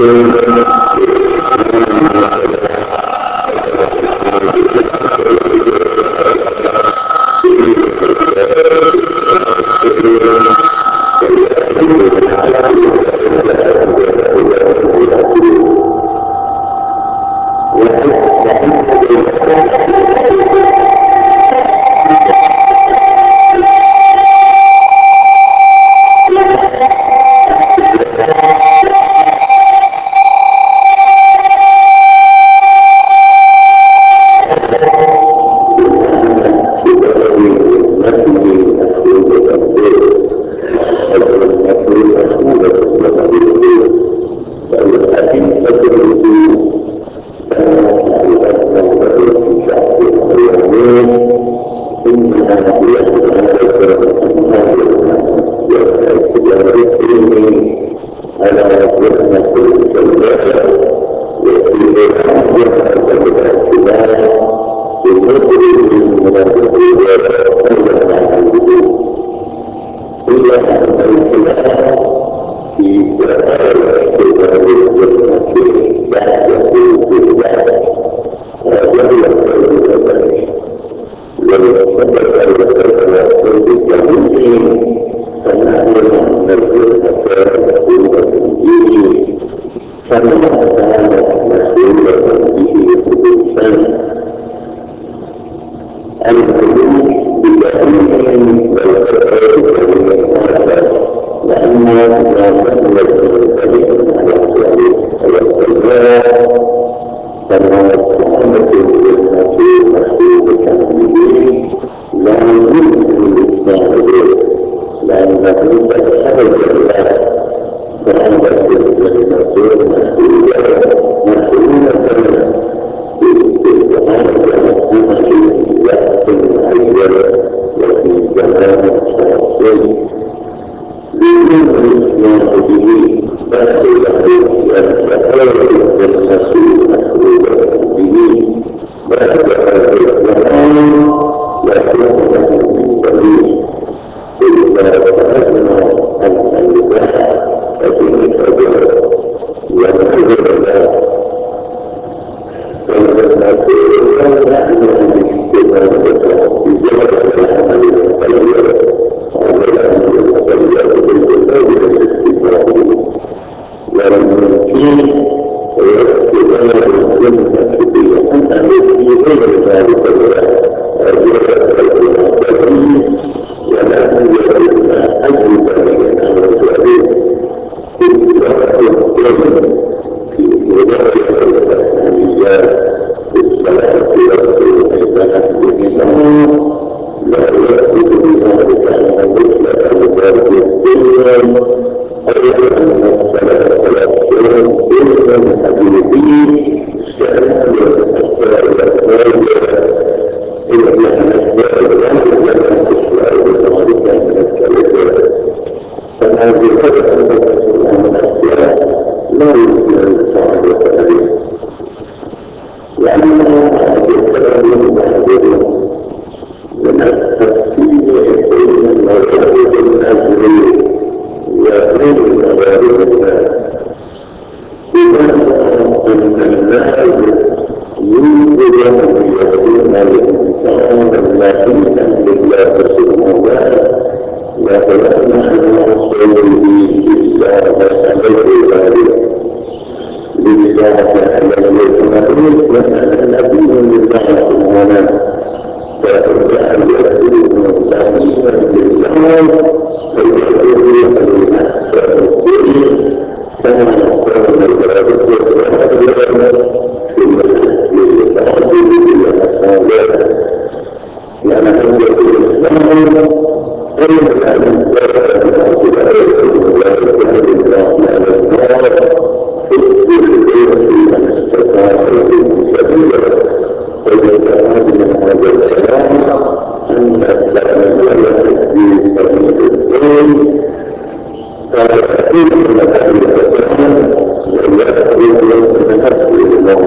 فكل ما كان يتكلم ويأخذ من نفسه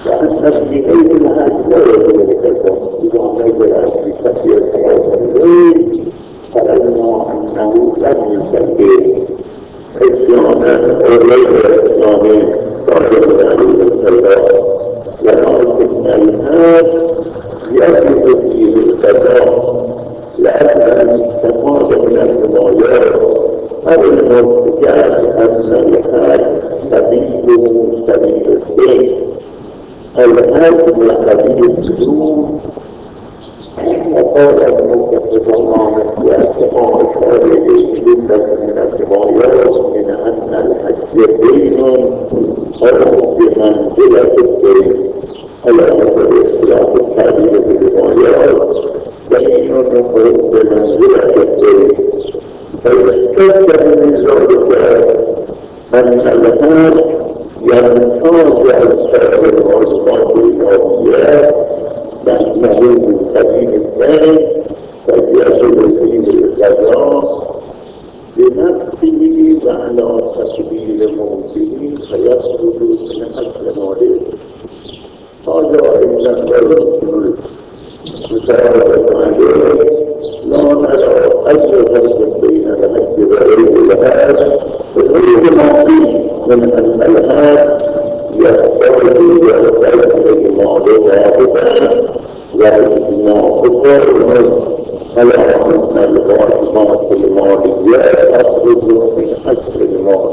وأن في بيتها لا يدرك الكون إذا نزل في كثير صلاة الليل فإنه أنه لم يكبر إسلاما وليس إسلامي قال النبي صلى الله عليه وسلم ولكن الآن يجب فيه القضاء لأن الاستفادة من الروايات أو المرتكات أن الحال سبيله سبيل الدين الحال هو سبيل السلوك وقال المتفق الله يأتقى الشارع جملة من الروايات من أن الحج دين أو بمنزلة الدين على مثل اختلاف التعبير بالروايات دين نقول بمنزلة الدين فيستلزم من ذلك أن الحال ينتاج السبب الأسباب الأولياء لأنه من سبيل الدين فيصل فيه الجزاء بنفسه وعلى سبيل موته فيخرج من أكل ماله هذا إن لم يكن متعارف عليه لا نرى أي فرق بين الحج وغير الحج وغير ما فيه من أن الحج يحتاج لماله واحدا وإنما أقرر على أن الغائبات المالية تخرج من أجل المال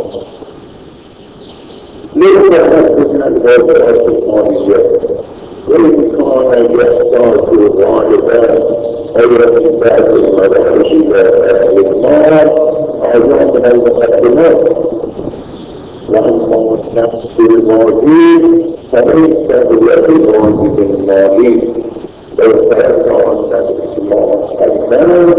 ليس من الغائبات المالية وإن كان يحتاج غالبا أو يحتاج المدارج إلى أهل المال أيضا من المقدمات وأما النفس المالي فليس بيد الواجب المالي لو فرض أن الإسلام حيثان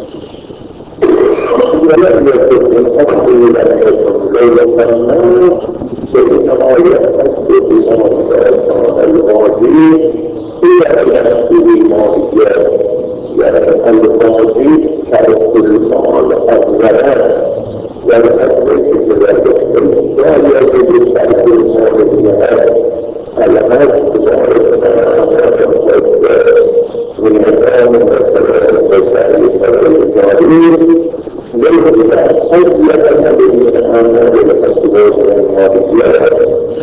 ولم يكن الأصل لم يكن لو فرناه فإنما يحتج بما كان الواجب إلى نفسه ماليا يعني الواجب ترك المال أولا والأسلم بذلك لا يجب ترك المال لهذا الأسلم من الآن والسائل فالإجارين ليس أجل الذين آمنوا بالأسباب الماليات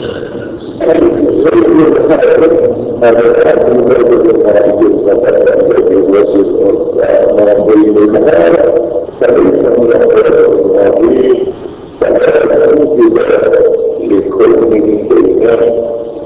الذي يتحدث هذا الأمر المالي الذي يوجد ما بين الناس فليس من الأمر المالي فلا يوجد لكل شيء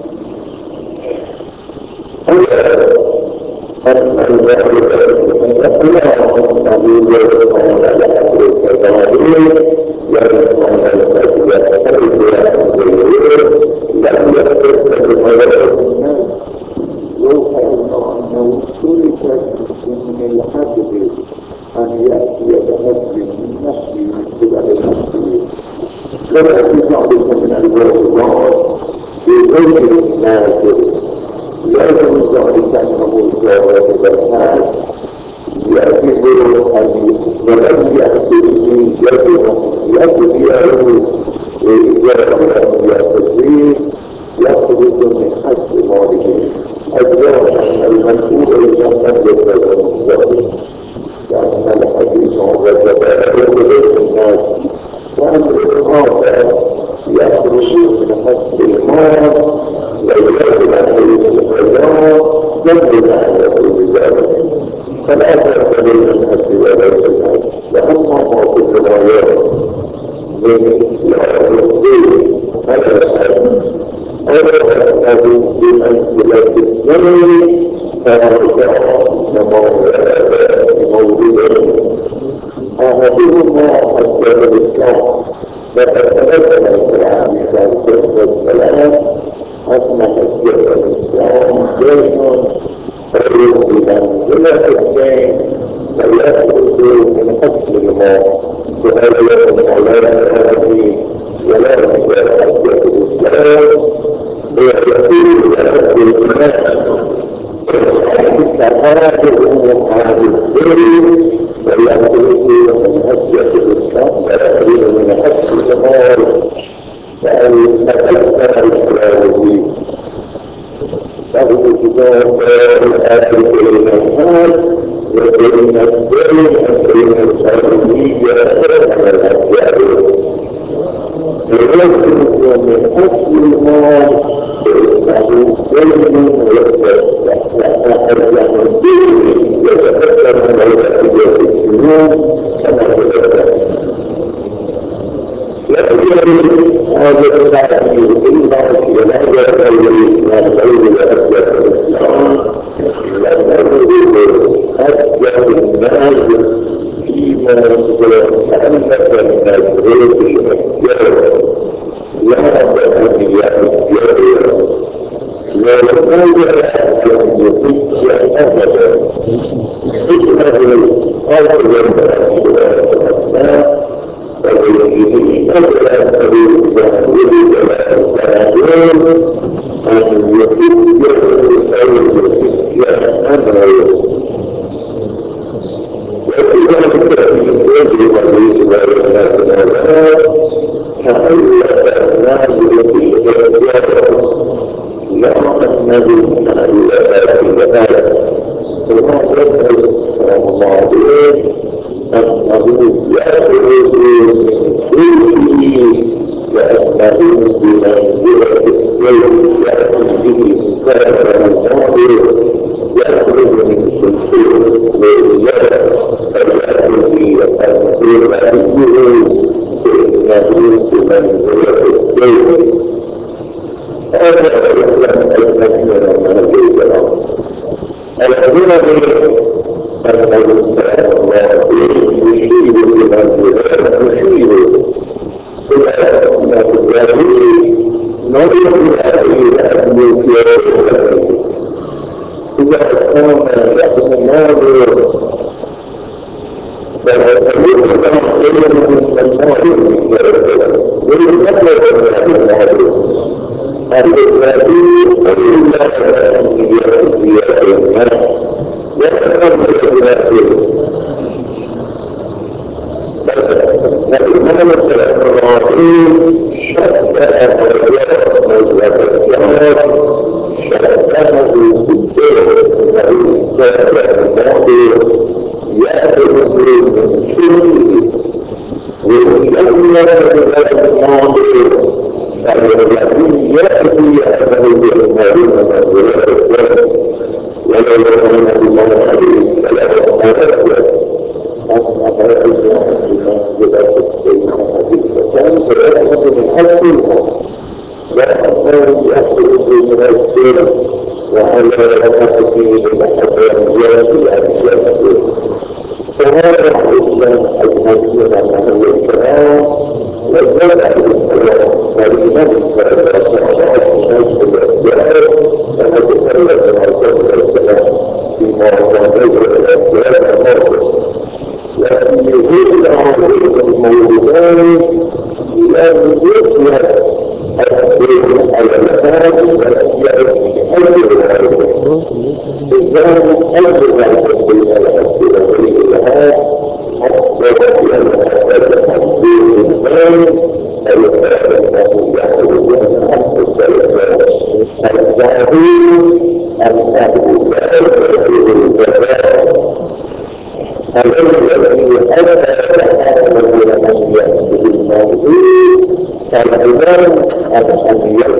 لازم ذلك أنه جاوز الحال يجب أن ولم يأتي به يجب له إجابة يأتي يخرج من حج ماله أجراء المسؤول إذا قد يتزم لأن الحديث وجب الناس وأمر آخر يخرج من حج المال ويجب عليه الحياة يجب عليه بذلك فلا تأخذ من حج ولا الحج وأما ما في الروايات من لا يقول هذا الحج أو بمنزلة الدين فرجع موضوعين أحدهما الدين الإسلام فتتبين القرآن ذلك والسلام أن حج الإسلام دين فيؤمن بمنزلة الدين فيأخذ من حج المال وهذا على هذه ولا حج الإسلام ويقول لك الإيمان فهذه هذه الدين ويأخذ من حج الإسلام ويأخذ من حج المال فأن تكثر الإسلام الكتاب الآخر بين الحال وبين الدين وبين الخارجية وبين الأشياء فيمكن من أصل المال أنه دين ويتفكر من الأشياء السنون كما تذكر هذا التعليم إلا في هذا الذي يدعو إلى أسباب الإسلام لأنه أسباب الناس فيما تألف من الظروف الأشياء لا بد أن يأتي لا يقول أن يطيق أبدا إنه أول الأسباب والذي أدرى الطريق وولد الأسباب أن يطيق أو يطيق أمره وكذلك يجب أن يجب كأن الناس التي يجب لا أنه إلا وما يدعو الله عليه أنه يأخذ كله وأنه بمنزلة السيد يأخذ به سكرة الماضي يأخذ من سلسلة وإياه فيأخذ به أنه فإنه بمنزلة السيد هذا يعلم المسلم من هذه الكلام الذين أنه سبحانه الله يشير بمنزلات يشير إلى أن الجاهلين نظر إلى أن يكون إذا كان يحسن الناظر فيقول أنه من الناظر ويتكلم عن الناظر الذي إلا أن يأتي الناس يتكلم بذاته فإنما الرحيم شتى الرجاء والذكرات شتاه بالدين فإن كان الماضي يأخذ من شيء ويؤمن بذلك الماضي فالذي يأتي أنه بالمعلومة والذكرات ولو كان الله عليه السلام أفضل أصبح الإسلام بمنزلة الإنسان فيأخذ من حقه وأنه يأخذ من السير وأن يأخذ فيه المحبة والأشياء فهذا الإسلام المنزل عن الكلام والبدع الإسلام فلمن فالأصحاب الناس بالأسياء فنتكلم عن السلام فيما رمضانه الأسياء المرضى لكن يجب عليهم الموضوعان لأن يجب الدين على الأساس والأشياء أجل عليهم إذن أجل عليهم بالأسئلة وليها حتى بأن أحدث الدين الإسلام أي أنه يحولون حتى السلام الظاهرين أنه لا يحول الجزاء الذي أدى من يأتي بالموضوع فالإمام أن